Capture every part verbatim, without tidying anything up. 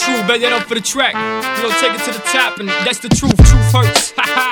true, bet that up for the track. You know, take it to the top, and that's the truth. Truth hurts.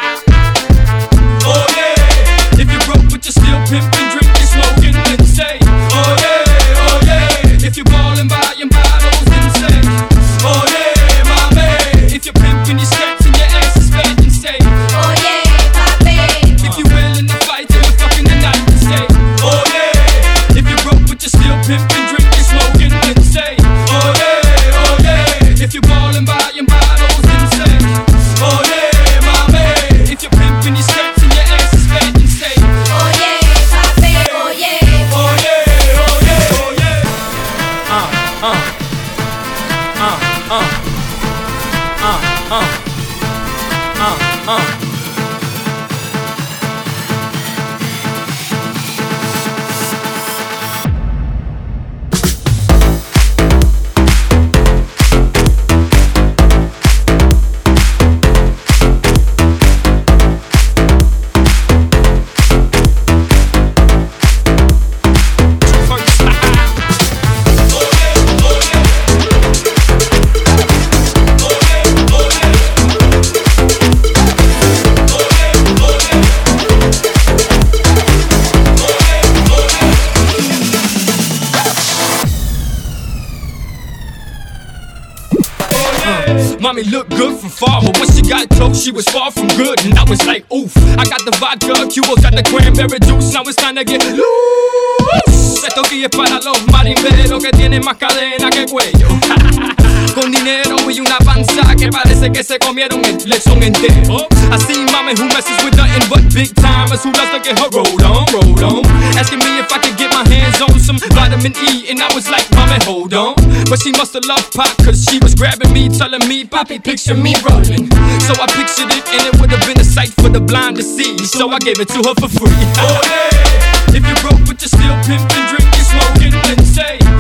Oh yeah, if you're broke but you're still pimping, drinking, smoking, then say, oh yeah, oh yeah. If you're ballin', buying bottles, then say, oh yeah, my man. If you're pimping your skirts and your ass is fat, then say, oh yeah, papi. If you're willing to fight till you're fucking the night, then say, oh yeah. If you're broke but you're still pimping, drinking, smoking, then say, oh yeah, oh yeah. If you're ballin', buying bottles, then say, oh yeah, my man. If you're pimping your skirts and your ass is fat, then say, oh yeah, papi, oh yeah, oh yeah, oh yeah, oh yeah. Uh, uh, uh, uh, uh, uh, uh, uh. Mommy looked good from far, but when she got close, she was far from good. And I was like, oof, I got the vodka, Cubos got the cranberry juice. Now it's time to get loose. Esto aquí es para los marimberos que tienen más cadena que cuello. Con dinero y una panza que parece que se comieron el lechón entero. I see mommy who messes with nothing but big timers who loves to get her rolled on, rolled on. Asking me if I could get my hands on some vitamin E, and I was like, mommy, hold on. But she must have loved pop, cause she was grabbing me, telling me, Poppy, picture me rolling. So I pictured it, and it would have been a sight for the blind to see. So I gave it to her for free. Oh yeah, if you're broke but you're still pimping, drinking, smoking, then say,